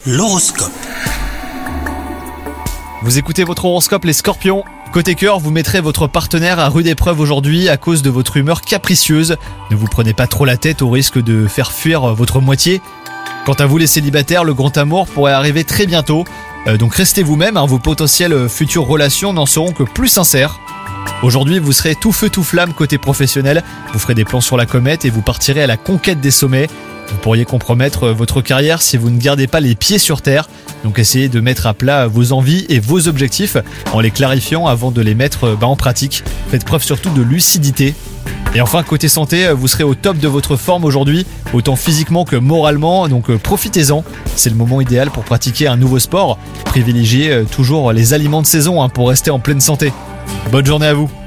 L'horoscope. Vous écoutez votre horoscope les Scorpions. Côté cœur, vous mettrez votre partenaire à rude épreuve aujourd'hui à cause de votre humeur capricieuse. Ne vous prenez pas trop la tête au risque de faire fuir votre moitié. Quant à vous les célibataires, le grand amour pourrait arriver très bientôt. Donc restez vous-même, vos potentielles futures relations n'en seront que plus sincères. Aujourd'hui, vous serez tout feu tout flamme côté professionnel. Vous ferez des plans sur la comète et vous partirez à la conquête des sommets. Vous pourriez compromettre votre carrière si vous ne gardez pas les pieds sur terre. Donc essayez de mettre à plat vos envies et vos objectifs en les clarifiant avant de les mettre en pratique. Faites preuve surtout de lucidité. Et enfin, côté santé, vous serez au top de votre forme aujourd'hui, autant physiquement que moralement, donc profitez-en. C'est le moment idéal pour pratiquer un nouveau sport. Privilégiez toujours les aliments de saison pour rester en pleine santé. Bonne journée à vous.